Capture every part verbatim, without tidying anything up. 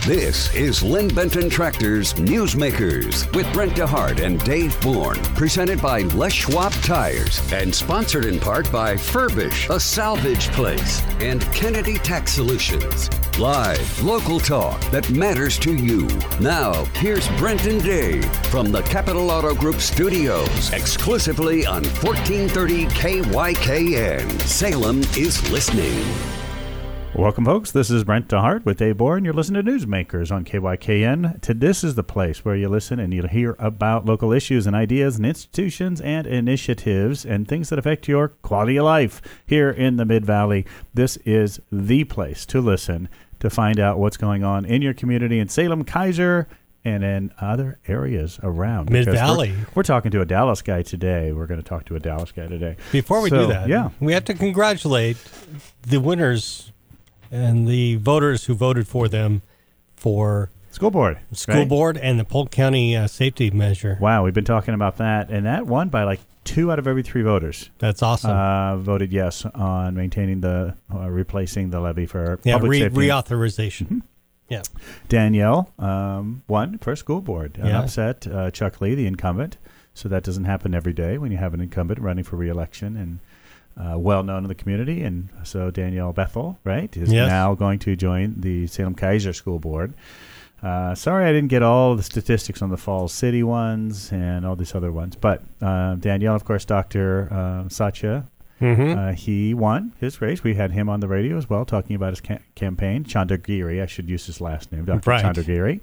This is Lynn Benton Tractor's Newsmakers with Brent DeHart and Dave Bourne. Presented by Les Schwab Tires and sponsored in part by Furbish, a salvage place, and Kennedy Tax Solutions. Live, local talk that matters to you. Now, here's Brent and Dave from the Capital Auto Group studios, exclusively on fourteen thirty K Y K N. Salem is listening. Welcome, folks. This is Brent DeHart with Dave Bourne. You're listening to Newsmakers on K Y K N. To This is the place where you listen and you'll hear about local issues and ideas and institutions and initiatives and things that affect your quality of life here in the Mid-Valley. This is the place to listen to find out what's going on in your community in Salem, Keizer, and in other areas around. Mid-Valley. We're, we're talking to a Dallas guy today. We're going to talk to a Dallas guy today. Before we so, do that, yeah. we have to congratulate the winners and the voters who voted for them for School board. School right? board and the Polk County uh, safety measure. Wow, we've been talking about that, and that won by like two out of every three voters. That's awesome. Uh, voted yes on maintaining the, uh, replacing the levy for yeah, public re- safety. reauthorization. Mm-hmm. Yeah. Danielle um, won for school board and yeah. upset uh, Chuck Lee, the incumbent. So that doesn't happen every day when you have an incumbent running for re-election and uh, well-known in the community. And so Danielle Bethel, right, is yes. now going to join the Salem Keizer School Board. Uh, sorry I didn't get all the statistics on the Falls City ones and all these other ones. But uh, Danielle, of course, Doctor Uh, Satya, mm-hmm. uh, he won his race. We had him on the radio as well, talking about his ca- campaign. Chandragiri, I should use his last name, Doctor Right. Chandragiri.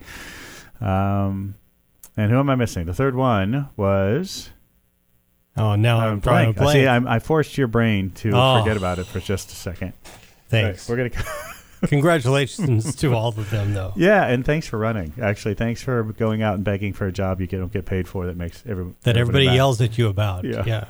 Um, and who am I missing? The third one was... Oh, now I'm, I'm blank. blank. See, I'm, I forced your brain to oh. forget about it for just a second. Thanks. Right, we're gonna. Congratulations to all of them, though. Yeah, and thanks for running. Actually, thanks for going out and begging for a job you don't get paid for. That makes every, that everybody mad. yells at you about. Yeah. yeah.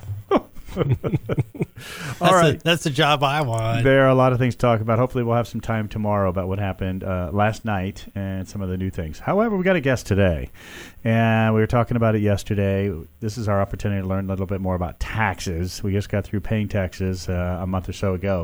All that's right, a, that's the job I want. There are a lot of things to talk about. Hopefully, we'll have some time tomorrow about what happened uh, last night and some of the new things. However, we got a guest today, and we were talking about it yesterday. This is our opportunity to learn a little bit more about taxes. We just got through paying taxes uh, a month or so ago.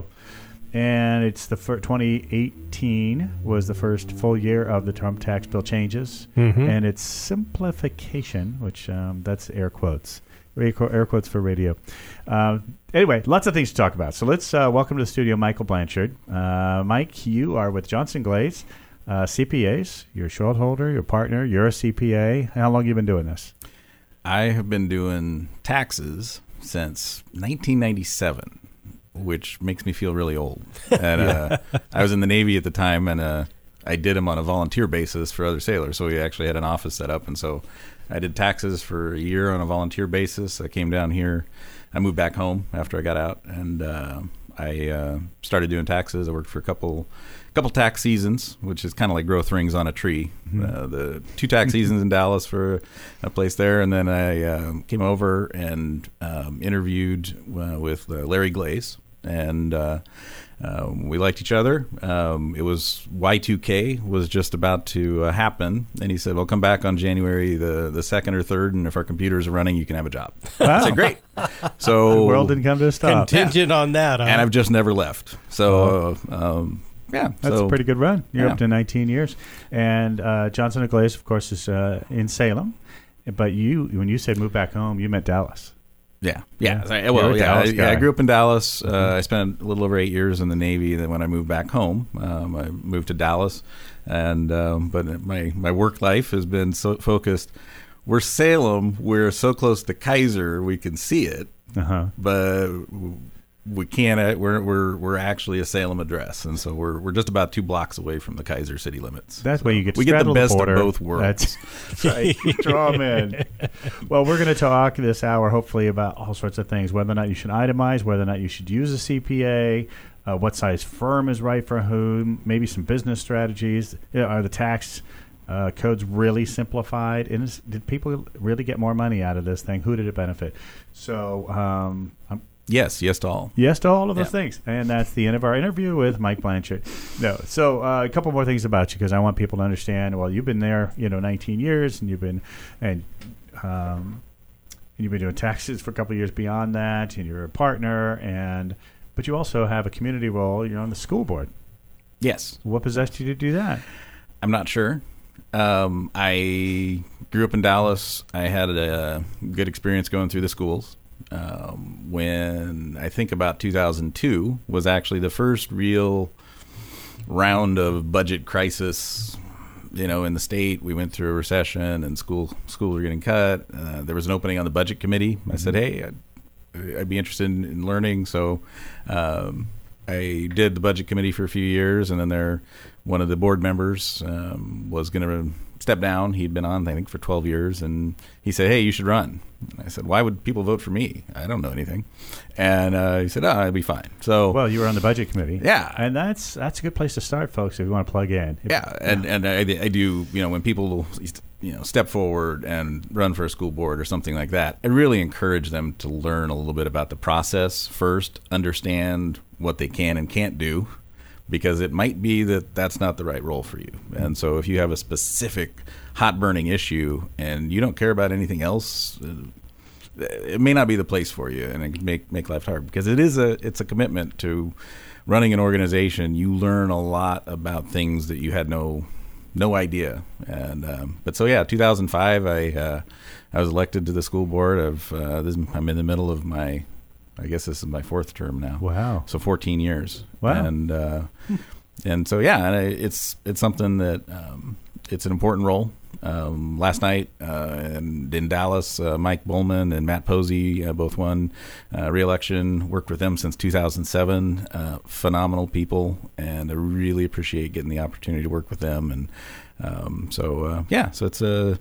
And it's the fir- twenty eighteen was the first full year of the Trump tax bill changes, mm-hmm. and it's simplification, which um, that's air quotes, air, qu- air quotes for radio. Uh, anyway, lots of things to talk about. So let's uh, welcome to the studio Michael Blanchard. Uh, Mike, you are with Johnson Glaze, uh, C P As. You're a shareholder, your partner. You're a C P A. How long have you been doing this? I have been doing taxes since nineteen ninety-seven. Which makes me feel really old. And uh, I was in the Navy at the time, and uh, I did them on a volunteer basis for other sailors. So we actually had an office set up, and so I did taxes for a year on a volunteer basis. I came down here. I moved back home after I got out, and uh, I uh, started doing taxes. I worked for a couple couple tax seasons, which is kind of like growth rings on a tree. Mm-hmm. Uh, the two tax seasons in Dallas for a place there, and then I uh, came over and um, interviewed uh, with uh, Larry Glaze. And uh, uh, we liked each other. Um, it was Y two K was just about to uh, happen, and he said, "Well, come back on January the, the second or third, and if our computers are running, you can have a job." Wow. I said, "Great." So the world didn't come to a stop. Contingent yeah. on that, huh? And I've just never left. So, uh, um, yeah, that's so, a pretty good run. You're yeah. up to nineteen years, and uh, Johnson and Glaze, of course, is uh, in Salem. But you, when you said move back home, you meant Dallas. Yeah, yeah. yeah. Well, yeah. I, yeah. I grew up in Dallas. Uh, Mm-hmm. I spent a little over eight years in the Navy. Then when I moved back home, um, I moved to Dallas. And um, but my my work life has been so focused. We're Salem. We're so close to Keizer, we can see it, uh-huh. but we can't. We're we're we're actually a Salem address, and so we're we're just about two blocks away from the Keizer city limits. That's so where you get to we get the best the of both worlds. That's, that's right. Draw them in. Well, we're going to talk this hour, hopefully, about all sorts of things: whether or not you should itemize, whether or not you should use a C P A, uh, what size firm is right for whom, maybe some business strategies. You know, are the tax uh, codes really simplified? And is, did people really get more money out of this thing? Who did it benefit? So, um, I'm. Yes, yes to all. Yes to all of those yeah. things. And that's the end of our interview with Mike Blanchard. No, so uh, a couple more things about you because I want people to understand, well, you've been there, you know, nineteen years, and you've been and um, and you've been doing taxes for a couple of years beyond that, and you're a partner, and but you also have a community role. You're on the school board. Yes. What possessed you to do that? I'm not sure. Um, I grew up in Dallas. I had a good experience going through the schools. Um, when I think about two thousand two was actually the first real round of budget crisis, you know, in the state. We went through a recession and school schools were getting cut. Uh, there was an opening on the budget committee. I said, hey, I'd, I'd be interested in, in learning. So um, I did the budget committee for a few years, and then there, one of the board members um, was going to step down. He'd been on, I think, for twelve years, and he said, hey, you should run. And I said, why would people vote for me? I don't know anything. And uh, he said, oh, I'll be fine. So, well, you were on the budget committee. Yeah. And that's that's a good place to start, folks, if you want to plug in. If, yeah, and, yeah. and I, I do, you know, when people, you know, step forward and run for a school board or something like that, I really encourage them to learn a little bit about the process first, understand what they can and can't do, because it might be that that's not the right role for you. And so if you have a specific hot burning issue and you don't care about anything else, it may not be the place for you, and it can make make life hard, because it is a it's a commitment to running an organization. You learn a lot about things that you had no no idea. And um, but so yeah, two thousand five, I uh, I was elected to the school board of uh, this, I'm in the middle of my, I guess this is my fourth term now. Wow. So fourteen years. Wow. And uh, and so yeah, it's it's something that um, it's an important role. Um, last night uh, in, in Dallas, uh, Mike Bowman and Matt Posey uh, both won uh, re-election. Worked with them since two thousand seven. Uh, phenomenal people, and I really appreciate getting the opportunity to work with them. And um, so uh, yeah, so it's a.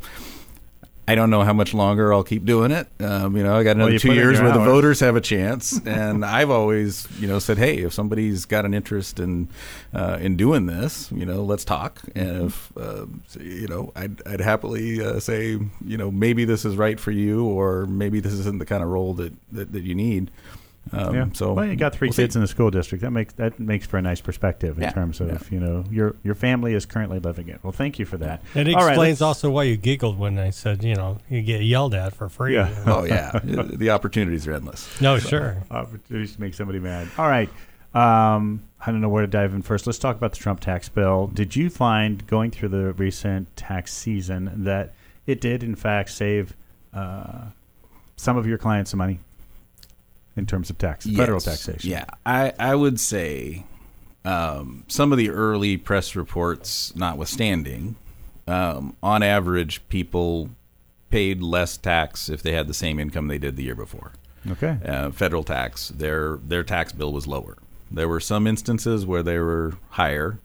I don't know how much longer I'll keep doing it. Um, you know, I got another well, two years where hours. the voters have a chance. And I've always, you know, said, hey, if somebody's got an interest in uh, in doing this, you know, let's talk. And if, uh, you know, I'd, I'd happily uh, say, you know, maybe this is right for you, or maybe this isn't the kind of role that, that, that you need. Um, yeah. So well, you got three we'll kids see. in the school district. That makes that makes for a nice perspective in Yeah. terms of Yeah. you know your your family is currently living it. Well, thank you for that. It All right, explains let's- also why you giggled when I said, you know, you get yelled at for free. Yeah. Oh, yeah. The opportunities are endless. No, sure. opportunities to make somebody mad. All right. Um, I don't know where to dive in first. Let's talk about the Trump tax bill. Did you find, going through the recent tax season, that it did, in fact, save uh, some of your clients some money in terms of tax, federal Yes. taxation? Yeah. I, I would say um, some of the early press reports notwithstanding, um, on average, people paid less tax if they had the same income they did the year before. Okay. Uh, federal tax, their their tax bill was lower. There were some instances where they were higher.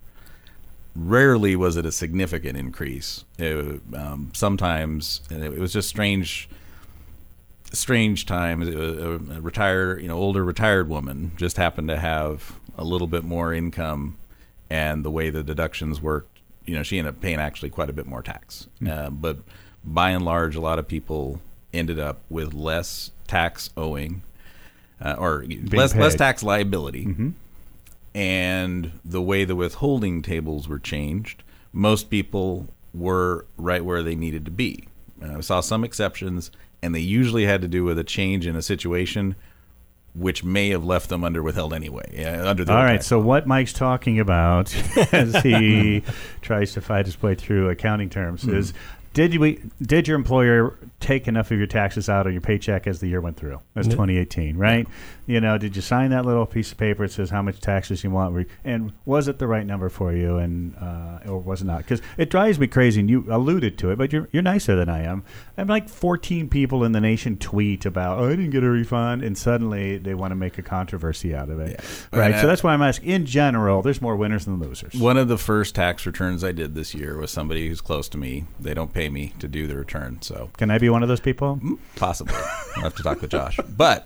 Rarely was it a significant increase. It, um, sometimes, and it, it was just strange. Strange times. A, a retired, you know, older retired woman just happened to have a little bit more income, and the way the deductions worked, you know, she ended up paying actually quite a bit more tax. Mm. Uh, but by and large, a lot of people ended up with less tax owing, uh, or less paid. less tax liability. Mm-hmm. And the way the withholding tables were changed, most people were right where they needed to be. Uh, I saw some exceptions, and they usually had to do with a change in a situation which may have left them under withheld anyway. Uh, under the All old right, tax so law. what Mike's talking about as he tries to fight his way through accounting terms Mm-hmm. is, did you did your employer take enough of your taxes out on your paycheck as the year went through, as Yeah. twenty eighteen, right? You know, did you sign that little piece of paper that says how much taxes you want, and was it the right number for you, and uh, or was it not? Because it drives me crazy, and you alluded to it, but you're you're nicer than I am. I'm like fourteen people in the nation tweet about, oh, I didn't get a refund, and suddenly they want to make a controversy out of it, Yeah. right? And, uh, So that's why I'm asking. In general, there's more winners than losers. One of the first tax returns I did this year was somebody who's close to me. They don't pay me to do the return, so Can I be one of those people? possibly. I'll have to talk with Josh. But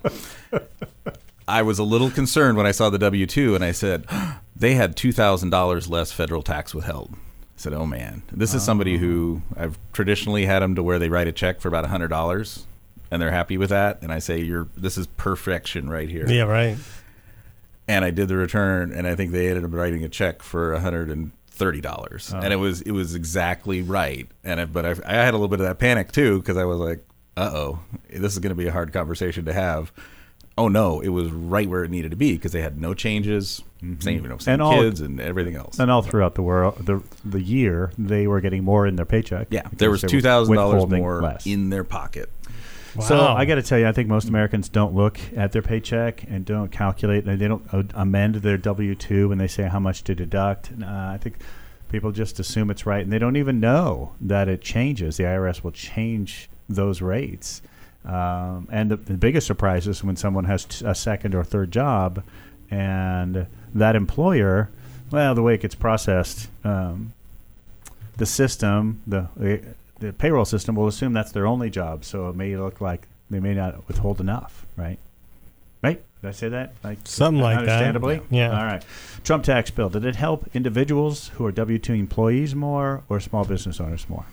I was a little concerned when I saw the W two, and I said, they had two thousand dollars less federal tax withheld. I said, oh, man. This is somebody who I've traditionally had them to where they write a check for about one hundred dollars, and they're happy with that. And I say, "You're this is perfection right here." Yeah, right. And I did the return, and I think they ended up writing a check for one hundred thirty dollars, Oh. and it was it was exactly right. And I, but I, I had a little bit of that panic too, because I was like, "Uh oh, this is going to be a hard conversation to have." oh no, it was right where it needed to be because they had no changes, mm-hmm. same you know, same and kids all, and everything else. And all throughout the world, the the year, they were getting more in their paycheck. Yeah, there was two thousand dollars more less. in their pocket. Wow. So I got to tell you, I think most Americans don't look at their paycheck and don't calculate. They don't uh, amend their W two when they say how much to deduct. Uh, I think people just assume it's right, and they don't even know that it changes. The I R S will change those rates. Um, and the, the biggest surprise is when someone has t- a second or third job, and that employer, well, the way it gets processed, um, the system, the the payroll system will assume that's their only job, so it may look like they may not withhold enough, right? Right? Did I say that? Like Something like that. Understandably? Yeah. All right. Trump tax bill. Did it help individuals who are W two employees more or small business owners more?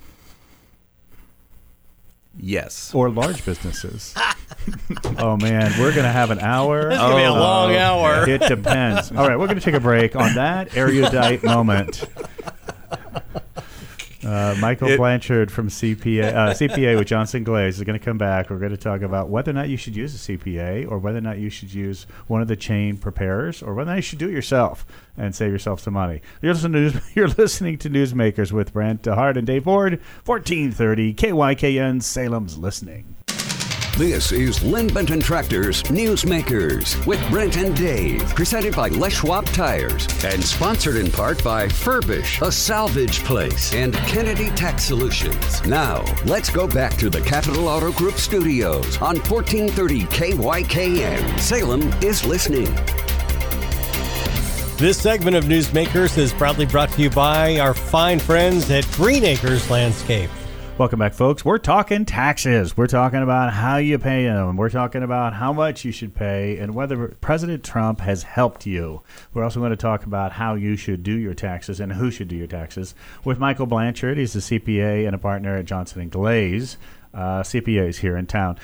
Yes. Or large businesses? Oh, man. We're going to have an hour. This is going to be a Oh, long hour. It depends. All right. We're going to take a break on that erudite moment. Uh, Michael It- Blanchard from C P A, uh, C P A with Johnson Glaze is going to come back. We're going to talk about whether or not you should use a C P A or whether or not you should use one of the chain preparers or whether or not you should do it yourself and save yourself some money. You're listening to, you're listening to Newsmakers with Brent Hart and Dave Ford, fourteen thirty K Y K N, Salem's Listening. This is Lynn Benton Tractor's Newsmakers with Brent and Dave, presented by Les Schwab Tires and sponsored in part by Furbish, a salvage place, and Kennedy Tax Solutions. Now, let's go back to the Capital Auto Group studios on fourteen thirty K Y K N. Salem is listening. This segment of Newsmakers is proudly brought to you by our fine friends at Green Acres Landscape. Welcome back, folks. We're talking taxes. We're talking about how you pay them. We're talking about how much you should pay and whether President Trump has helped you. We're also going to talk about how you should do your taxes and who should do your taxes with Michael Blanchard. He's a C P A and a partner at Johnson and Glaze. Uh, C P As here in town.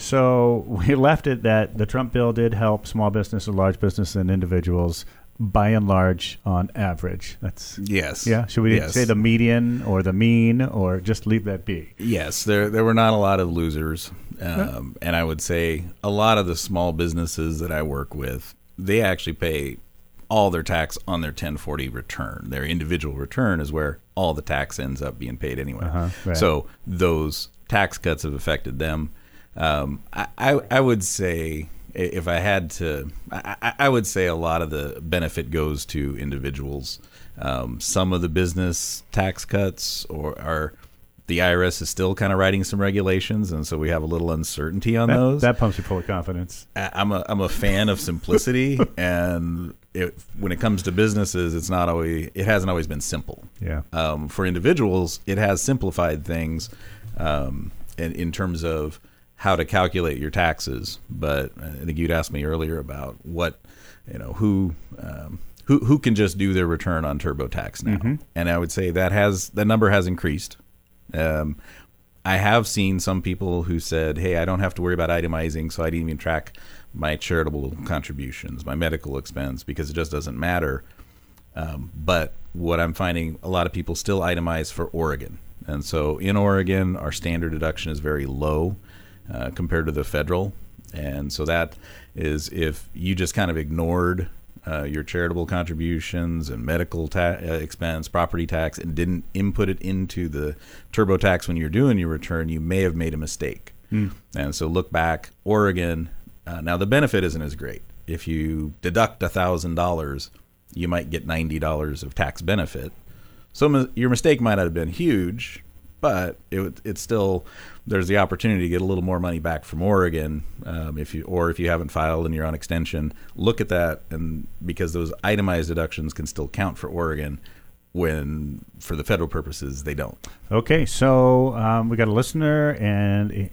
So we left it that the Trump bill did help small business and large business and individuals by and large on average. That's Yes. yeah. Should we Yes. say the median or the mean or just leave that be? Yes, there there were not a lot of losers, um, and I would say a lot of the small businesses that I work with, they actually pay all their tax on their ten forty return. Their individual return is where all the tax ends up being paid anyway. Uh-huh, right. So those tax cuts have affected them. Um, I, I I would say if I had to, I, I would say a lot of the benefit goes to individuals. Um, some of the business tax cuts or are the I R S is still kind of writing some regulations, and so we have a little uncertainty on That, those. that pumps you full of confidence. I- I'm a I'm a fan of simplicity, and it, when it comes to businesses, it's not always it hasn't always been simple. Yeah. Um, for individuals, it has simplified things, um, in, in terms of how to calculate your taxes. But I think you'd asked me earlier about what, you know, who um, who who can just do their return on TurboTax now, Mm-hmm. and I would say that has the number has increased. Um, I have seen some people who said, "Hey, I don't have to worry about itemizing, so I didn't even track my charitable contributions, my medical expense, because it just doesn't matter." Um, but what I'm finding, a lot of people still itemize for Oregon, and so in Oregon, our standard deduction is very low uh, compared to the federal, and so that is if you just kind of ignored Uh, your charitable contributions and medical ta- uh, expense, property tax, and didn't input it into the TurboTax when you're doing your return, you may have made a mistake. Mm. And so look back, Oregon. Uh, now the benefit isn't as great. If you deduct a thousand dollars, you might get ninety dollars of tax benefit. So m- your mistake might not have been huge, but it, it's still there's the opportunity to get a little more money back from Oregon, um, if you or if you haven't filed and you're on extension, look at that, and because those itemized deductions can still count for Oregon, when for the federal purposes they don't. Okay, so um, we got a listener, and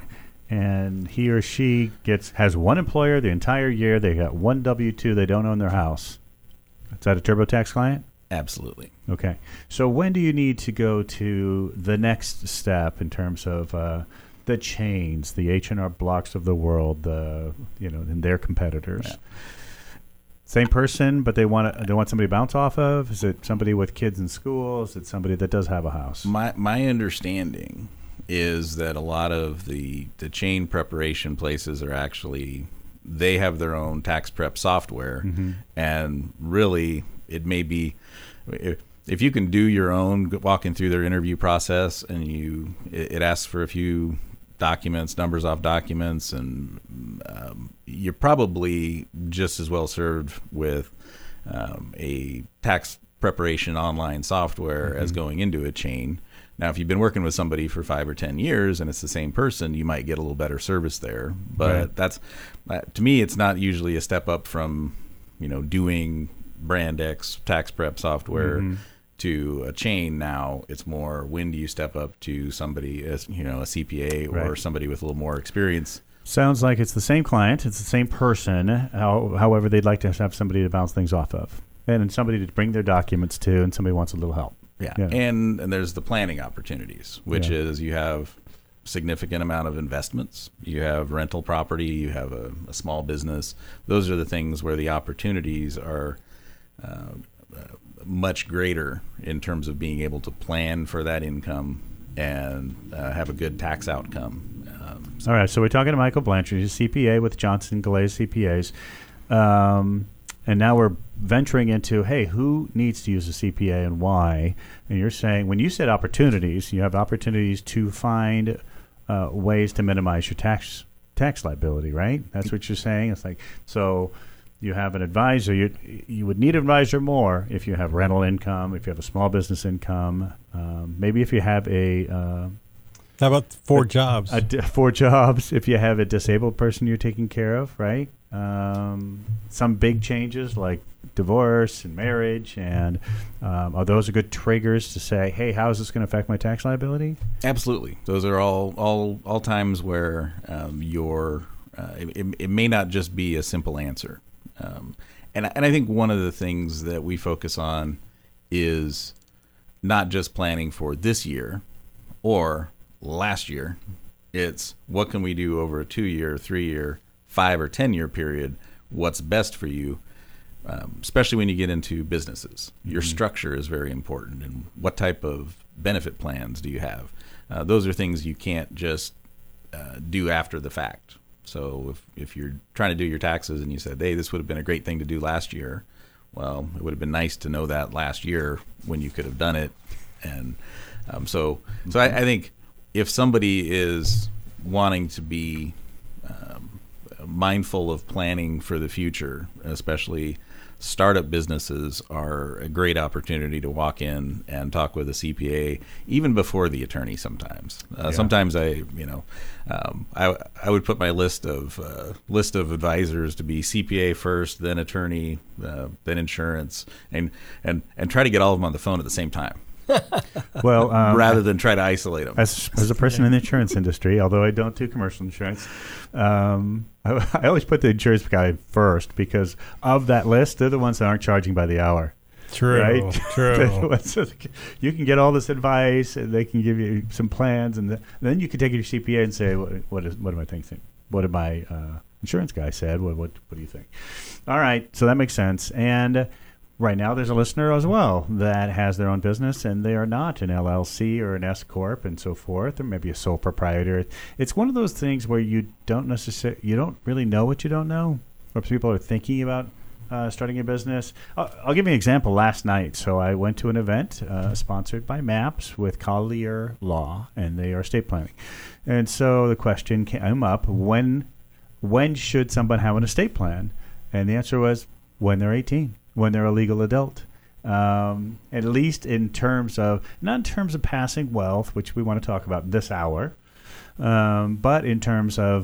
and he or she gets has one employer the entire year. They got one W two. They don't own their house. Is that a TurboTax client? Absolutely. Okay. So when do you need to go to the next step in terms of uh, the chains, the H and R Blocks of the world, the you know, and their competitors? Yeah. Same person, but they want to, they want somebody to bounce off of. Is it somebody with kids in school? Is it somebody that does have a house? My my understanding is that a lot of the the chain preparation places are actually they have their own tax prep software, Mm-hmm. and really it may be if, if you can do your own walking through their interview process, and you it, it asks for a few documents, numbers off documents, and um, you're probably just as well served with um, a tax preparation online software mm-hmm. as going into a chain. Now, if you've been working with somebody for five or ten years and it's the same person, you might get a little better service there. But right. that's uh, to me, it's not usually a step up from, you know, doing brand X tax prep software mm-hmm. to a chain. Now it's more, when do you step up to somebody as, you know, a C P A or right. somebody with a little more experience? Sounds like it's the same client, it's the same person. How, however, they'd like to have somebody to bounce things off of, and somebody to bring their documents to, and somebody wants a little help. Yeah. yeah. And and there's the planning opportunities, which yeah. is you have significant amount of investments, you have rental property, you have a, a small business. Those are the things where the opportunities are uh, uh, much greater in terms of being able to plan for that income and uh, have a good tax outcome. Um, so. All right, so we're talking to Michael Blanchard. He's a C P A with Johnson Glaze C P As. Um, and now we're venturing into, hey, who needs to use a C P A and why? And you're saying, when you said opportunities, you have opportunities to find uh, ways to minimize your tax tax liability, right? That's what you're saying. It's like, so you have an advisor. You you would need an advisor more if you have rental income, if you have a small business income, um, maybe if you have a uh, how about four a, jobs? A, a, four jobs. If you have a disabled person you're taking care of, right? Um, some big changes like divorce and marriage, and um, are those are good triggers to say, hey, how is this going to affect my tax liability? Absolutely. Those are all all, all times where um, your uh, it, it may not just be a simple answer. Um, and, and I think one of the things that we focus on is not just planning for this year or last year. It's what can we do over a two-year, three-year, five or ten-year period, what's best for you, um, especially when you get into businesses. Your mm-hmm. structure is very important, and what type of benefit plans do you have? Uh, those are things you can't just uh, do after the fact. So if, if you're trying to do your taxes and you said, hey, this would have been a great thing to do last year, well, it would have been nice to know that last year when you could have done it. And um, so so I, I think if somebody is wanting to be um, mindful of planning for the future, especially startup businesses are a great opportunity to walk in and talk with a C P A even before the attorney. Sometimes, uh, yeah. sometimes I, you know, um, I I would put my list of uh, list of advisors to be C P A first, then attorney, uh, then insurance, and and and try to get all of them on the phone at the same time. Well, um, rather than try to isolate them. As, as a person in the insurance industry, although I don't do commercial insurance, um, I, I always put the insurance guy first because of that list, they're the ones that aren't charging by the hour. True, right? true. You can get all this advice, and they can give you some plans, and, the, and then you can take it to your C P A and say, "What, what is? What am I thinking? What did my uh, insurance guy said? What, what? What do you think?" All right, so that makes sense. And uh, right now, there's a listener as well that has their own business, and they are not an L L C or an S corp and so forth, or maybe a sole proprietor. It's one of those things where you don't necessarily, you don't really know what you don't know, or people are thinking about uh, starting a business. I'll, I'll give you an example. Last night, so I went to an event uh, sponsored by MAPS with Collier Law, and they are estate planning. And so the question came up: when, when should someone have an estate plan? And the answer was when they're eighteen. When they're a legal adult, um, at least in terms of, not in terms of passing wealth, which we want to talk about this hour, um, but in terms of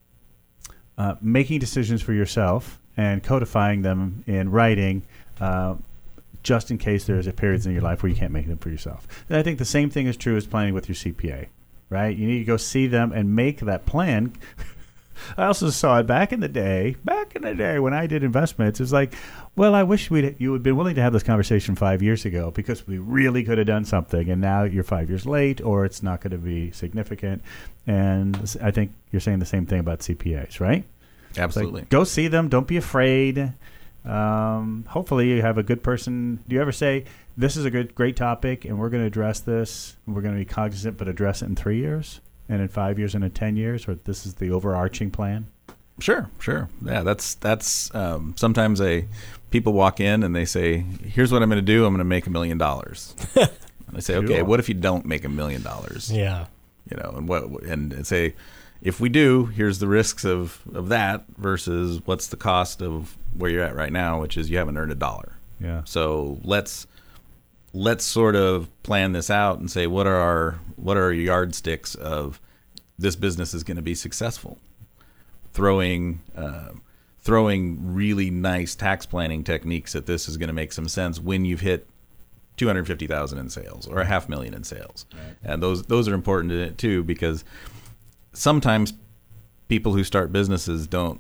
uh, making decisions for yourself and codifying them in writing, uh, just in case there's a periods in your life where you can't make them for yourself. And I think the same thing is true as planning with your C P A, right? You need to go see them and make that plan. I also saw it back in the day, back in the day when I did investments. It's like, well, I wish we'd you would been willing to have this conversation five years ago because we really could have done something, and now you're five years late, or it's not going to be significant. And I think you're saying the same thing about C P As, right? Absolutely. Like, go see them. Don't be afraid. Um, hopefully you have a good person. Do you ever say, this is a good, great topic, and we're going to address this, and we're going to be cognizant, but address it in three years? And in five years and in ten years, or this is the overarching plan? Sure, sure. Yeah, that's that's um, sometimes a people walk in and they say, "Here's what I'm going to do. I'm going to make a million dollars." And I say, "Okay, Cool. what if you don't make a million dollars?" Yeah. You know, and what and, and say, if we do, here's the risks of, of that versus what's the cost of where you're at right now, which is you haven't earned a dollar. Yeah. So let's let's sort of plan this out and say what are our what are our yardsticks of this business is going to be successful. Throwing uh, throwing really nice tax planning techniques at this is going to make some sense when you've hit two hundred fifty thousand in sales or a half million in sales. Right. And those those are important in it too, because sometimes people who start businesses don't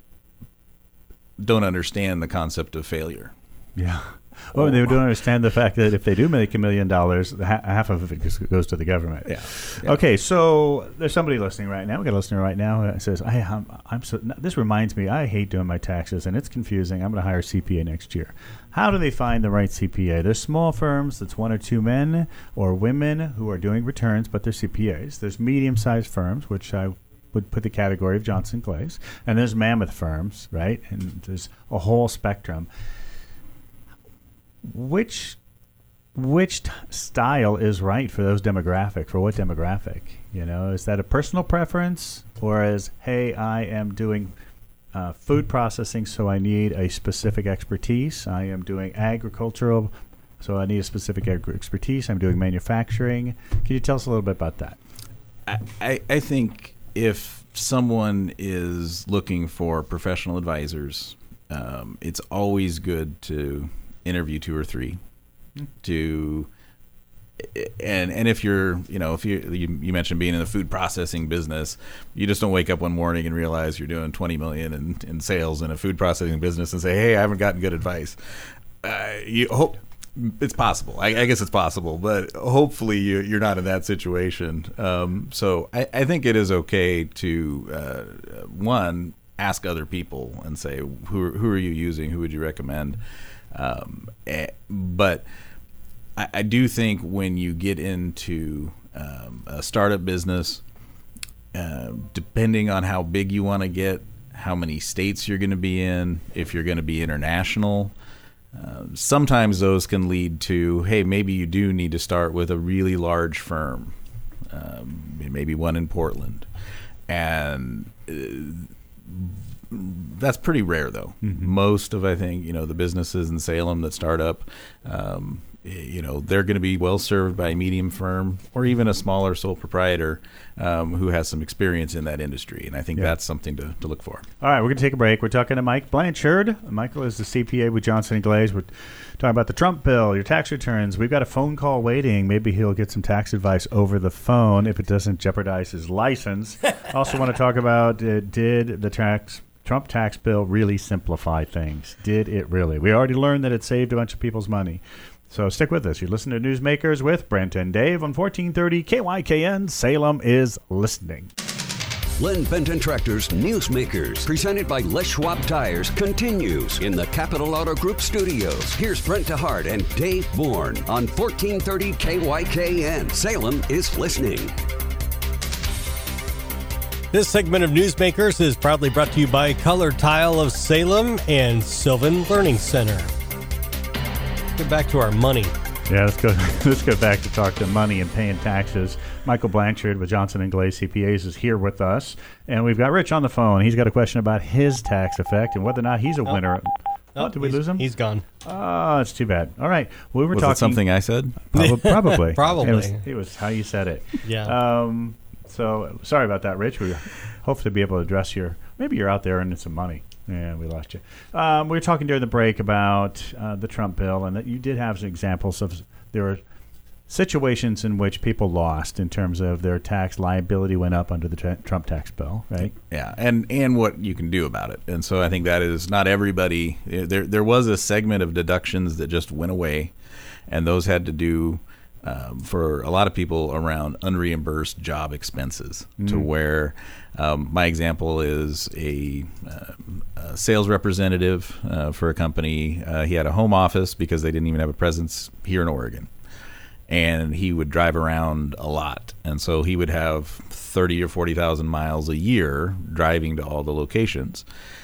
don't understand the concept of failure. Yeah. Well, they don't understand the fact that if they do make a million dollars, ha- half of it just goes to the government. Yeah. yeah. Okay, so there's somebody listening right now. We got a listener right now that says, I, I'm, I'm so, this reminds me, I hate doing my taxes, and it's confusing. I'm going to hire a C P A next year. How do they find the right C P A? There's small firms that's one or two men or women who are doing returns, but they're C P As. There's medium-sized firms, which I would put the category of Johnson Glaze, and there's mammoth firms, right? And there's a whole spectrum. Which which t- style is right for those demographic? For what demographic? You know, is that a personal preference, or is, hey, I am doing uh, food processing, so I need a specific expertise. I am doing agricultural, so I need a specific ag- expertise. I'm doing manufacturing. Can you tell us a little bit about that? I, I, I think if someone is looking for professional advisors, um, it's always good to interview two or three to and and if you're you know if you, you you mentioned being in the food processing business, you just don't wake up one morning and realize you're doing twenty million in, in sales in a food processing business and say, hey, I haven't gotten good advice. Uh, you hope it's possible. I, I guess it's possible, but hopefully you, you're not in that situation. Um, so I, I think it is okay to uh, one ask other people and say, who who are you using? Who would you recommend? Um, but I, I do think when you get into um, a startup business, uh, depending on how big you want to get, how many states you're going to be in, if you're going to be international, uh, sometimes those can lead to, hey, maybe you do need to start with a really large firm, um, maybe one in Portland. And uh, that's pretty rare, though. Mm-hmm. Most of, I think, you know, the businesses in Salem that start up, um, you know, they're going to be well served by a medium firm or even a smaller sole proprietor um, who has some experience in that industry. And I think yeah. that's something to, to look for. All right, we're going to take a break. We're talking to Mike Blanchard. Michael is the C P A with Johnson and Glaze. We're talking about the Trump bill, your tax returns. We've got a phone call waiting. Maybe he'll get some tax advice over the phone if it doesn't jeopardize his license. Also want to talk about uh, did the tax Trump tax bill really simplify things? Did it really? We already learned that it saved a bunch of people's money. So stick with us. You listen to Newsmakers with Brent and Dave on fourteen thirty K Y K N. Salem is listening. Len Benton Tractor's Newsmakers, presented by Les Schwab Tires, continues in the Capital Auto Group studios. Here's Brent DeHart and Dave Bourne on fourteen thirty K Y K N. Salem is listening. This segment of Newsmakers is proudly brought to you by Color Tile of Salem and Sylvan Learning Center. Get back to our money. Yeah, let's go. Let's go back to talk to money and paying taxes. Michael Blanchard with Johnson and Glaze C P As is here with us, and we've got Rich on the phone. He's got a question about his tax effect and whether or not he's a oh. winner. Oh, oh, did we lose him? He's gone. Oh, it's too bad. All right, we were was talking it something I said. Probably. Probably. Probably. It was, it was how you said it. Yeah. Um. So sorry about that, Rich. We hope to be able to address your. Maybe you're out there earning some money. Yeah, we lost you. Um, we were talking during the break about uh, the Trump bill, and that you did have some examples of there were situations in which people lost in terms of their tax liability went up under the tra- Trump tax bill, right? Yeah, and and what you can do about it. And so I think that is not everybody. There there was a segment of deductions that just went away, and those had to do um, for a lot of people around unreimbursed job expenses, mm. to where um, my example is a, uh, a sales representative uh, for a company. Uh, he had a home office because they didn't even have a presence here in Oregon. and he would drive around a lot. And so he would have thirty or forty thousand miles a year driving to all the locations.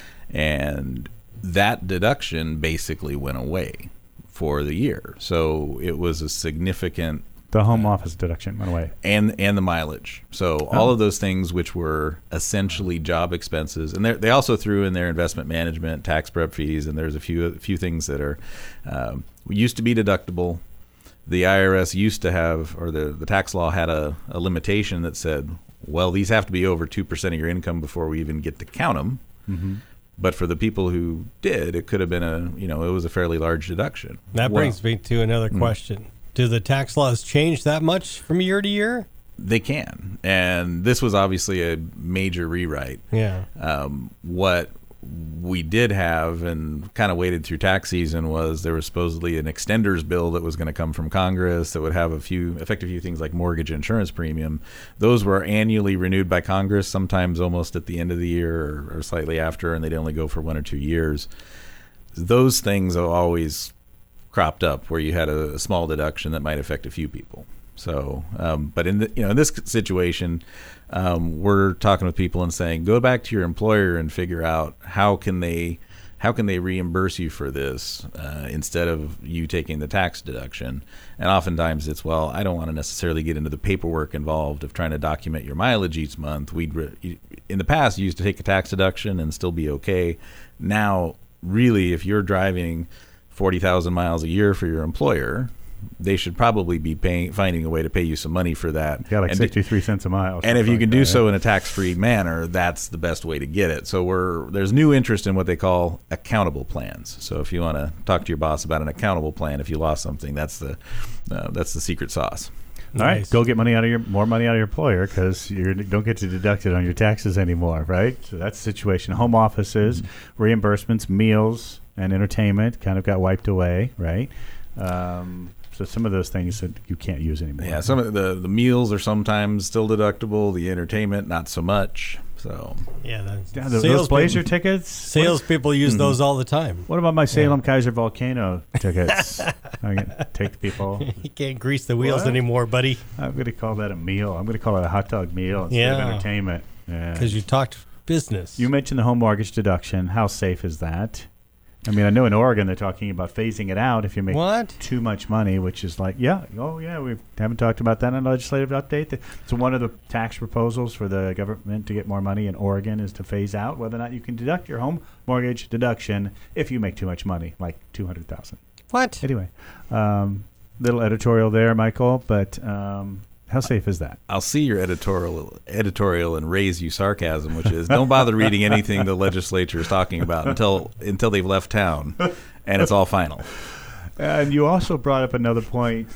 And that deduction basically went away for the year. So it was a significant... The home office deduction went away. And and the mileage. So oh. all of those things which were essentially job expenses. And they also threw in their investment management, tax prep fees, and there's a few, a few things that are um, used to be deductible. The I R S used to have, or the, the tax law had a, a limitation that said, well, these have to be over two percent of your income before we even get to count them. Mm-hmm. But for the people who did, it could have been a, you know, it was a fairly large deduction. That well, brings me to another question. Mm. Do the tax laws change that much from year to year? They can. And this was obviously a major rewrite. Yeah. Um, what we did have and kind of waited through tax season was there was supposedly an extenders bill that was going to come from Congress that would have a few, affect a few things like mortgage insurance premium. Those were annually renewed by Congress, sometimes almost at the end of the year or, or slightly after, and they'd only go for one or two years. Those things are always cropped up where you had a, a small deduction that might affect a few people. So, um, but in the, you know, in this situation, um, we're talking with people and saying, go back to your employer and figure out how can they, how can they reimburse you for this uh, instead of you taking the tax deduction. And oftentimes it's, well, I don't want to necessarily get into the paperwork involved of trying to document your mileage each month. We'd re- in the past you used to take a tax deduction and still be okay. Now, really, if you're driving forty thousand miles a year for your employer, they should probably be paying, finding a way to pay you some money for that. Yeah, like and sixty-three cents a mile. And if you like can that, do so yeah. in a tax-free manner, that's the best way to get it. So we're there's new interest in what they call accountable plans. So if you want to talk to your boss about an accountable plan, if you lost something, that's the uh, that's the secret sauce. All nice. Right, go get money out of your more money out of your employer because you don't get to deduct it on your taxes anymore, right? So that's the situation. Home offices, mm-hmm. reimbursements, meals, and entertainment kind of got wiped away, right? Um, so some of those things that you can't use anymore. Yeah, some of the the meals are sometimes still deductible. The entertainment, not so much. So yeah, that's, yeah the, those Blazer people, tickets. Salespeople use mm-hmm. those all the time. What about my Salem yeah. Kaiser Volcano tickets? I can take the people. You can't grease the wheels what? anymore, buddy. I'm going to call that a meal. I'm going to call it a hot dog meal instead yeah. of entertainment. Because yeah. you talked business. You mentioned the home mortgage deduction. How safe is that? I mean, I know in Oregon they're talking about phasing it out if you make what? too much money, which is like, yeah, oh, yeah, we haven't talked about that in a legislative update. So one of the tax proposals for the government to get more money in Oregon is to phase out whether or not you can deduct your home mortgage deduction if you make too much money, like two hundred thousand dollars. What? Anyway, um, little editorial there, Michael, but um, how safe is that? I'll see your editorial editorial and raise you sarcasm, which is don't bother reading anything the legislature is talking about until until they've left town and it's all final. And you also brought up another point.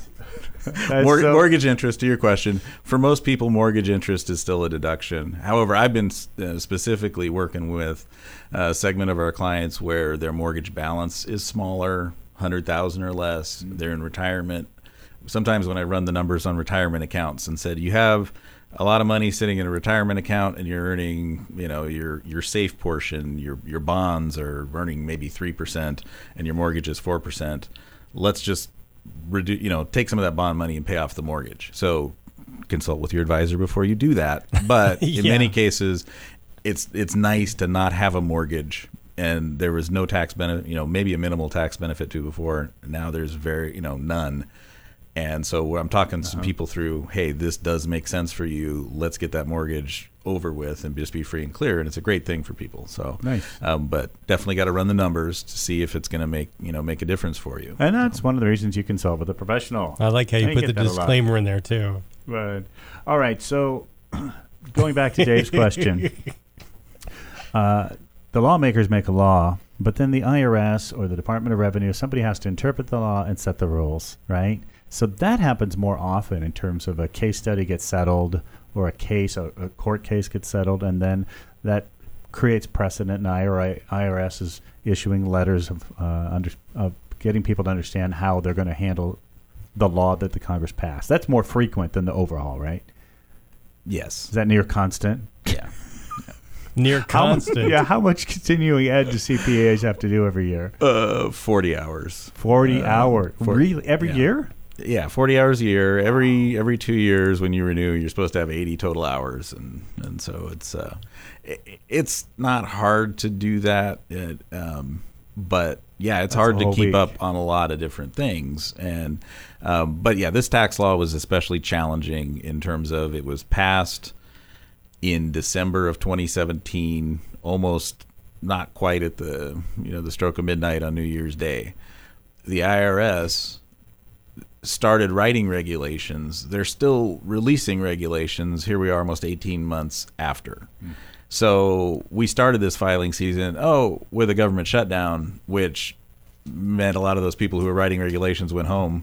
Mor- so- mortgage interest, to your question, for most people, mortgage interest is still a deduction. However, I've been uh, specifically working with a segment of our clients where their mortgage balance is smaller, one hundred thousand dollars or less. Mm-hmm. They're in retirement. Sometimes when I run the numbers on retirement accounts and said, you have a lot of money sitting in a retirement account and you're earning, you know, your your safe portion, your your bonds are earning maybe three percent and your mortgage is four percent. Let's just reduce, you know, take some of that bond money and pay off the mortgage. So consult with your advisor before you do that. But in yeah. many cases, it's it's nice to not have a mortgage. And there was no tax benefit, you know, maybe a minimal tax benefit to before. Now there's very, you know, none. And so I'm talking to some people through, hey, this does make sense for you. Let's get that mortgage over with and just be free and clear. And it's a great thing for people. So, nice. um, but definitely got to run the numbers to see if it's going to make, you know, make a difference for you. And that's one of the reasons you consult with a professional. I like how you put the disclaimer in there too. Right. All right. So going back to Dave's question, uh, the lawmakers make a law, but then the I R S or the Department of Revenue, somebody has to interpret the law and set the rules, right? So that happens more often in terms of a case study gets settled or a case, a, a court case gets settled, and then that creates precedent, and I R S is issuing letters of, uh, under, of getting people to understand how they're going to handle the law that the Congress passed. That's more frequent than the overhaul, right? Yes. Is that near constant? Yeah. Near constant. How, yeah, how much continuing ed do C P As have to do every year? Uh, forty hours. Forty uh, hours. For, really? Every yeah. year? Yeah, forty hours a year. Every every two years when you renew, you're supposed to have eighty total hours, and and so it's uh, it, it's not hard to do that. It, um, but yeah, it's That's hard a to whole keep week. up on a lot of different things. And um, but yeah, this tax law was especially challenging in terms of it was passed in December of twenty seventeen, almost not quite at the you know the stroke of midnight on New Year's Day. The I R S started writing regulations. They're still releasing regulations. Here we are almost eighteen months after. Mm. So we started this filing season, oh, with a government shutdown, which meant a lot of those people who were writing regulations went home.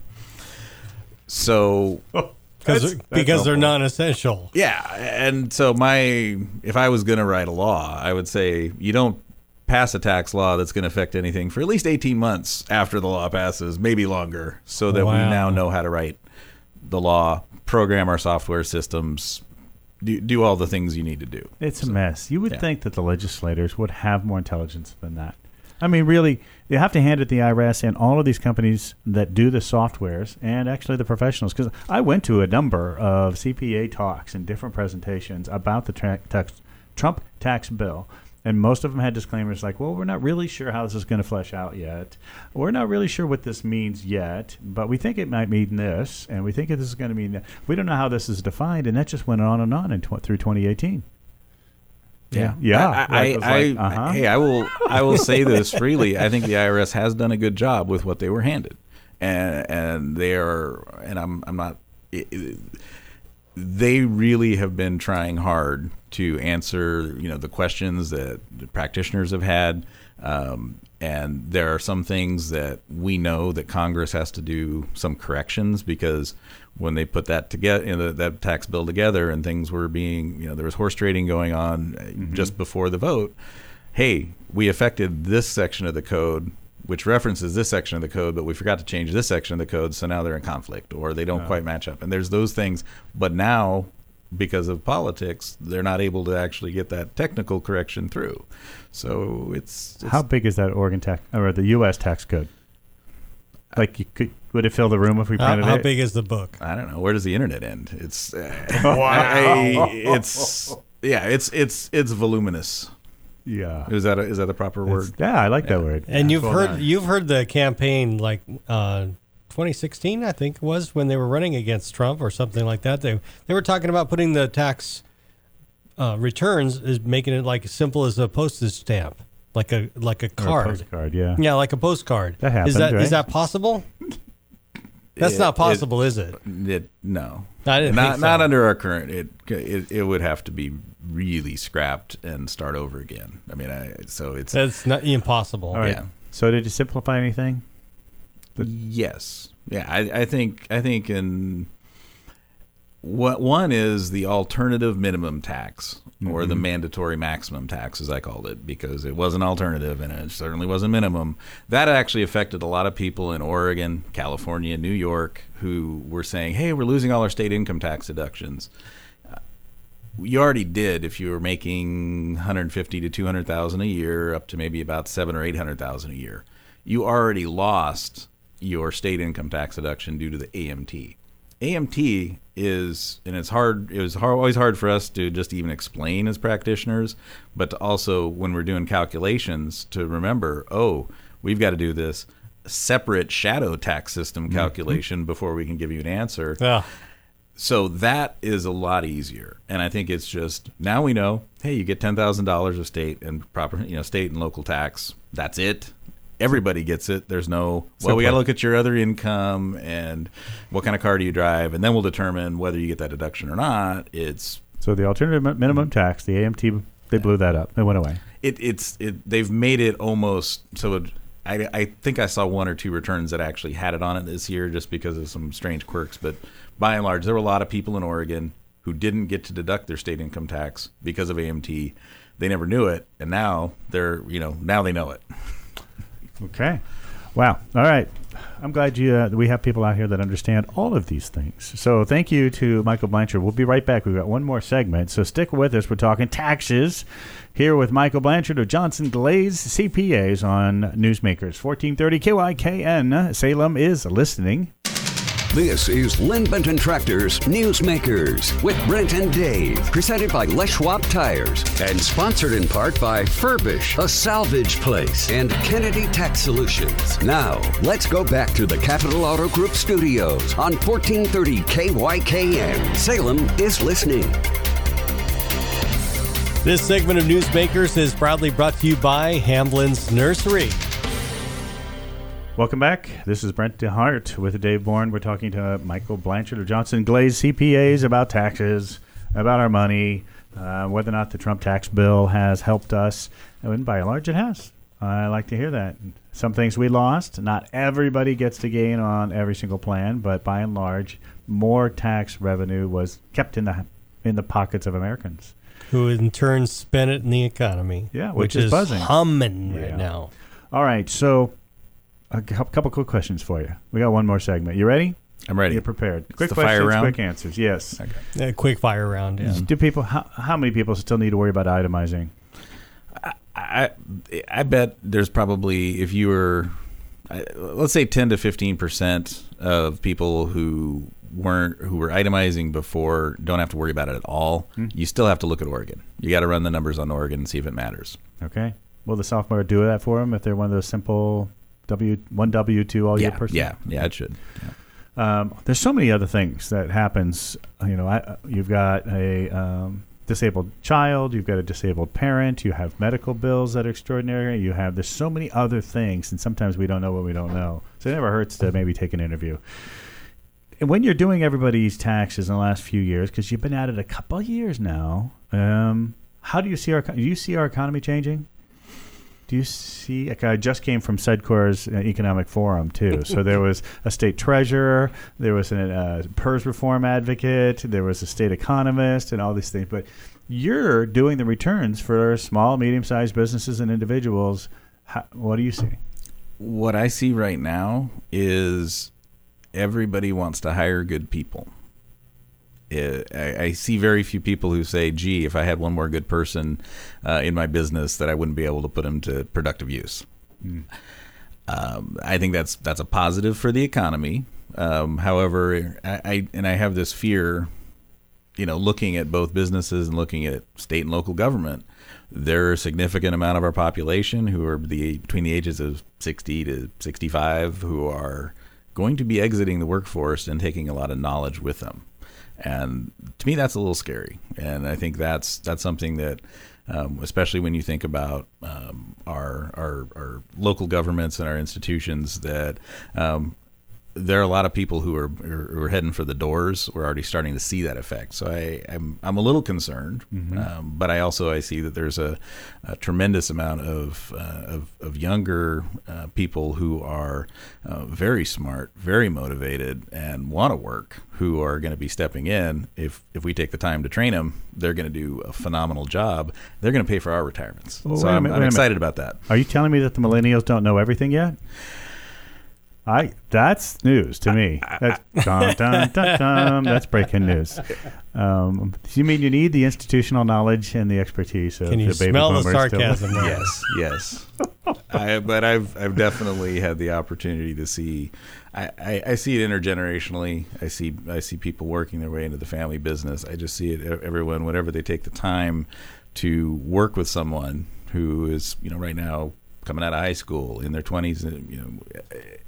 So Because because they're non-essential. yeah, and so my if I was going to write a law, I would say you don't pass a tax law that's going to affect anything for at least eighteen months after the law passes, maybe longer, so that Wow. we now know how to write the law, program our software systems, do, do all the things you need to do. It's a mess. You would yeah. think that the legislators would have more intelligence than that. I mean, really, you have to hand it to the I R S and all of these companies that do the softwares and actually the professionals. Because I went to a number of C P A talks and different presentations about the tra- tax, Trump tax bill. And most of them had disclaimers like, well, we're not really sure how this is going to flesh out yet. We're not really sure what this means yet, but we think it might mean this, and we think this is going to mean that. We don't know how this is defined, and that just went on and on in tw- through twenty eighteen. Yeah, Yeah. I, Like, I, it was I, like, uh-huh. hey, I will, I will say this freely. I think the I R S has done a good job with what they were handed, and and they are, and I'm, I'm not. It, it, they really have been trying hard to answer, you know, the questions that the practitioners have had, um, and there are some things that we know that Congress has to do some corrections because when they put that together, you know, that tax bill together, and things were being, you know, there was horse trading going on mm-hmm. just before the vote. Hey, we affected this section of the code, which references this section of the code, but we forgot to change this section of the code, so now they're in conflict, or they don't Oh. quite match up. And there's those things. But now, because of politics, they're not able to actually get that technical correction through. So it's... it's How big is that Oregon tax or the U S tax code? Like, you could, would it fill the room if we How, printed how it? big is the book? I don't know. Where does the internet end? It's... Uh, Wow. I- it's... Yeah, it's it's it's voluminous. Yeah. Is that a, is that the proper It's- word? yeah, I like Yeah. that word. And Yeah. you've Well heard done. you've heard the campaign like uh, twenty sixteen, I think it was, when they were running against Trump or something like that. They they were talking about putting the tax uh, returns is making it like as simple as a postage stamp, like a like a Or a card. postcard, yeah. Yeah, like a postcard. That happens, Is that is right? that possible? That's It- not possible, is it? It, no, I didn't not think so. not under our current. It, it it would have to be really scrapped and start over again. I mean, I, so it's That's not impossible. All right. yeah. So did you simplify anything? Yes, yeah. I, I think I think in what one is the alternative minimum tax or the mandatory maximum tax, as I called it, because it was an alternative and it certainly wasn't minimum. That actually affected a lot of people in Oregon, California, New York, who were saying, "Hey, we're losing all our state income tax deductions." Uh, You already did if you were making one hundred fifty to two hundred thousand a year, up to maybe about seven or eight hundred thousand a year. You already lost your state income tax deduction due to the A M T. A M T is, and it's hard, it was hard, always hard for us to just even explain as practitioners, but to also when we're doing calculations to remember, oh, we've got to do this separate shadow tax system calculation mm-hmm. before we can give you an answer. Yeah. So that is a lot easier, and I think it's just now we know. Hey, you get ten thousand dollars of state and proper, you know, state and local tax. That's it. Everybody gets it. There's no. Well, we got to look at your other income and what kind of car do you drive, and then we'll determine whether you get that deduction or not. It's So the alternative mi- minimum tax, the A M T, they blew that up. It went away. it. It's it. They've made it almost so. It, I I think I saw one or two returns that actually had it on it this year, just because of some strange quirks, but. By and large, there were a lot of people in Oregon who didn't get to deduct their state income tax because of A M T. They never knew it, and now they're, you know, now they know it. Okay. Wow. All right. I'm glad you uh, we have people out here that understand all of these things. So thank you to Michael Blanchard. We'll be right back. We've got one more segment, so stick with us. We're talking taxes here with Michael Blanchard of Johnson Glaze C P As on Newsmakers. fourteen thirty K Y K N. Salem is listening. This is Lynn Benton Tractors Newsmakers with Brent and Dave, presented by Les Schwab Tires and sponsored in part by Furbish, a salvage place, and Kennedy Tax Solutions. Now, let's go back to the Capital Auto Group studios on fourteen thirty K Y K N. Salem is listening. This segment of Newsmakers is proudly brought to you by Hamblin's Nursery. Welcome back. This is Brent DeHart with Dave Bourne. We're talking to Michael Blanchard of Johnson Glaze C P As about taxes, about our money, uh, whether or not the Trump tax bill has helped us. And by and large, it has. I like to hear that. Some things we lost. Not everybody gets to gain on every single plan, but by and large, more tax revenue was kept in the in the pockets of Americans, who in turn spent it in the economy. Yeah, which, which is, is buzzing. humming yeah. right now. All right, so a couple quick questions for you. We got one more segment. You ready? I'm ready. You're prepared. It's Quick the questions, fire round? quick answers. Yes. Okay. A quick fire round, yeah. Do people? How, how many people still need to worry about itemizing? I, I I bet there's probably, if you were, I, let's say ten to fifteen percent of people who weren't who were itemizing before don't have to worry about it at all. Hmm. You still have to look at Oregon. You got to run the numbers on Oregon and see if it matters. Okay. Will the software do that for them if they're one of those simple W one W two all yeah, year person? Yeah, yeah, it should. Yeah. Um, there's so many other things that happens. You know, I, you've got a um, disabled child, you've got a disabled parent, you have medical bills that are extraordinary. You have there's so many other things, and sometimes we don't know what we don't know. So it never hurts to maybe take an interview. And when you're doing everybody's taxes in the last few years, because you've been at it a couple of years now, um, how do you see our do you see our economy changing? Do you see? Like I just came from Sedcor's uh, economic forum too. So there was a state treasurer, there was a uh, P E R S reform advocate, there was a state economist, and all these things. But you're doing the returns for small, medium-sized businesses and individuals. How, what do you see? What I see right now is everybody wants to hire good people. It, I, I see very few people who say, gee, if I had one more good person uh, in my business, that I wouldn't be able to put them to productive use. Mm. Um, I think that's that's a positive for the economy. Um, however, I, I and I have this fear, you know, looking at both businesses and looking at state and local government, there are a significant amount of our population who are the between the ages of sixty to sixty-five who are going to be exiting the workforce and taking a lot of knowledge with them. And to me, that's a little scary. And I think that's that's something that, um, especially when you think about um, our, our our local governments and our institutions, that um, there are a lot of people who are, who are heading for the doors. We're already starting to see that effect. So I, I'm I'm a little concerned, mm-hmm. um, but I also I see that there's a, a tremendous amount of uh, of, of younger uh, people who are uh, very smart, very motivated, and want to work, who are going to be stepping in. If if we take the time to train them, they're going to do a phenomenal job. They're going to pay for our retirements. Well, so I'm, minute, I'm excited about that. Are you telling me that the millennials don't know everything yet? I that's news to me. That's dun, dun, dun, dun, that's breaking news. Um, you mean you need the institutional knowledge and the expertise of Can you the baby smell the boomers sarcasm? Still? Yes, yes. I, but I've I've definitely had the opportunity to see. I, I, I see it intergenerationally. I see I see people working their way into the family business. I just see it. Everyone, whenever they take the time to work with someone who is, you know, right now coming out of high school in their twenties, you know.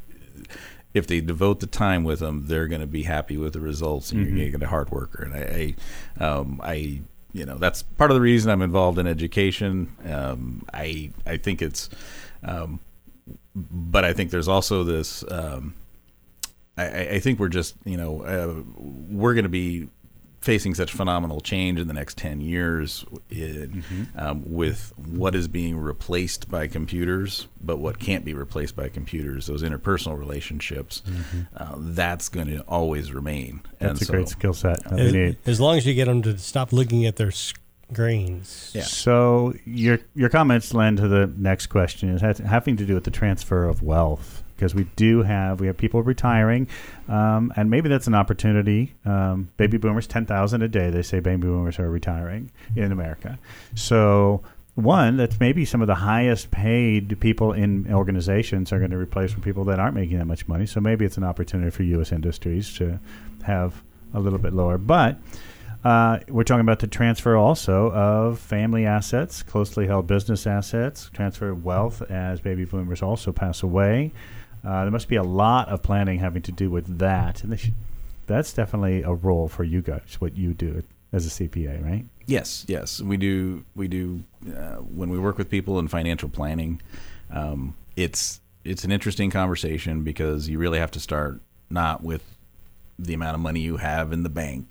If they devote the time with them, they're going to be happy with the results, and mm-hmm. you're going to get a hard worker. And I, I, um, I, you know, that's part of the reason I'm involved in education. Um, I, I think it's, um, but I think there's also this. Um, I, I think we're just, you know, uh, we're going to be facing such phenomenal change in the next ten years in, mm-hmm. um, with what is being replaced by computers, but what can't be replaced by computers, those interpersonal relationships, mm-hmm. uh, that's going to always remain. That's and a so, great skill set. As, as long as you get them to stop looking at their screens. Yeah. So your your comments lend to the next question, is having to do with the transfer of wealth. Because we do have we have people retiring, um, and maybe that's an opportunity. Um, baby boomers, ten thousand a day. They say baby boomers are retiring in America. So one, that's maybe some of the highest paid people in organizations are going to replace from people that aren't making that much money. So maybe it's an opportunity for U S industries to have a little bit lower. But uh, we're talking about the transfer also of family assets, closely held business assets, transfer of wealth as baby boomers also pass away. Uh, there must be a lot of planning having to do with that. And sh- that's definitely a role for you guys, what you do as a C P A, right? Yes, yes, we do. We do uh, when we work with people in financial planning. Um, it's it's an interesting conversation because you really have to start not with the amount of money you have in the bank.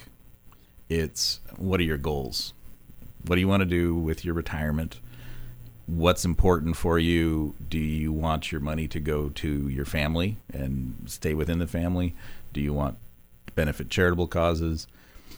It's what are your goals? What do you want to do with your retirement? What's important for you? Do you want your money to go to your family and stay within the family? Do you want to benefit charitable causes?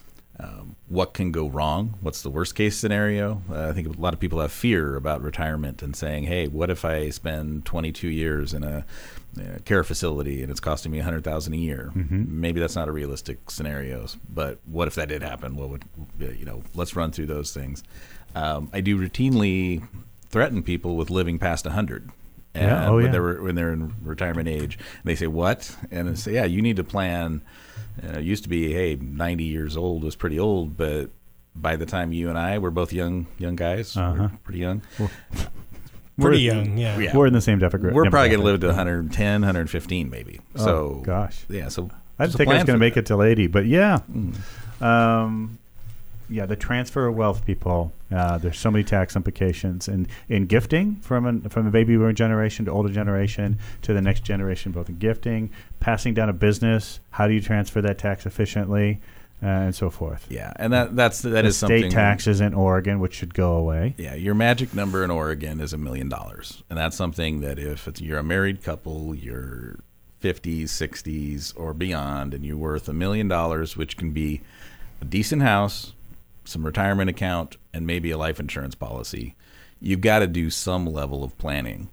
Um, what can go wrong? What's the worst case scenario? Uh, I think a lot of people have fear about retirement and saying, hey, what if I spend twenty-two years in a, a care facility and it's costing me one hundred thousand dollars a year? Mm-hmm. Maybe that's not a realistic scenario, but what if that did happen? What would, you know, let's run through those things. Um, I do routinely threaten people with living past one hundred. And yeah. Oh, when yeah. they're when they're in retirement age, and they say what? And I say, yeah, you need to plan. Uh, it used to be, hey, ninety years old was pretty old, but by the time you and I were both young young guys, uh-huh. we're pretty young. Well, we're, pretty young, yeah. yeah. We're in the same demographic. We're probably going to live to one hundred ten, one hundred fifteen maybe. Oh, so gosh. Yeah, so I didn't think I was going to make that. it till eighty, but yeah. Mm. Um, yeah, the transfer of wealth, people. Uh, there's so many tax implications, and in gifting from an, from the baby boomer generation to older generation to the next generation, both in gifting, passing down a business. How do you transfer that tax efficiently, uh, and so forth? Yeah, and that that's that the is something. State taxes in Oregon, which should go away. Yeah, your magic number in Oregon is a million dollars, and that's something that if it's, you're a married couple, you're fifties, sixties, or beyond, and you're worth a million dollars, which can be a decent house, some retirement account, and maybe a life insurance policy. You've got to do some level of planning,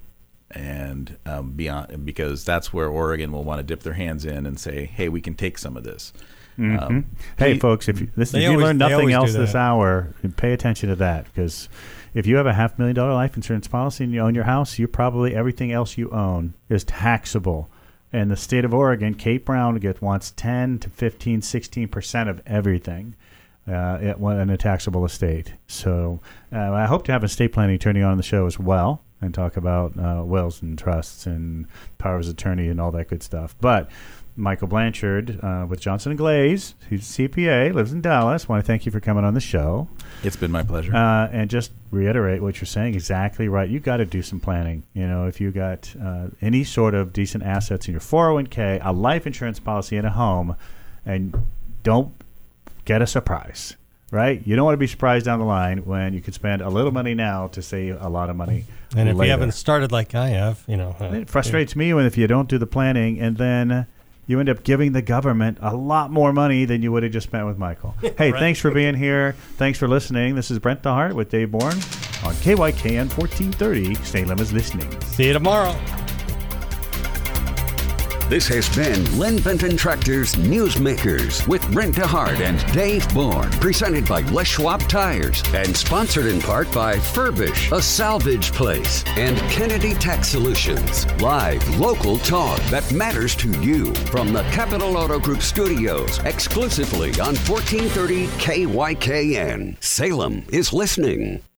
and um, beyond, because that's where Oregon will want to dip their hands in and say, "Hey, we can take some of this." Mm-hmm. Um, hey, we, folks, if you, listen, if you always, learn nothing else this hour, pay attention to that, because if you have a half million dollar life insurance policy and you own your house, you probably everything else you own is taxable. And the state of Oregon, Kate Brown gets wants ten to fifteen, sixteen percent of everything. Uh, in a taxable estate. So uh, I hope to have an estate planning attorney on the show as well and talk about uh, wills and trusts and powers of attorney and all that good stuff. But Michael Blanchard uh, with Johnson and Glaze, he's a C P A, lives in Dallas. Want to thank you for coming on the show. It's been my pleasure. Uh, and just reiterate what you're saying, exactly right. You got to do some planning. You know, if you got uh, any sort of decent assets in your four oh one k, a life insurance policy, and a home, and don't get a surprise, right? You don't want to be surprised down the line when you could spend a little money now to save a lot of money And if later. you haven't started like I have, you know. Uh, it frustrates me when if you don't do the planning and then you end up giving the government a lot more money than you would have just spent with Michael. Hey, Right. Thanks for being here. Thanks for listening. This is Brent DeHart with Dave Bourne on K Y K N fourteen thirty. Salem is listening. See you tomorrow. This has been Lynn Benton Tractor's Newsmakers with Brent DeHart and Dave Bourne, presented by Les Schwab Tires and sponsored in part by Furbish, a salvage place, and Kennedy Tax Solutions. Live, local talk that matters to you from the Capital Auto Group studios, exclusively on fourteen thirty K Y K N. Salem is listening.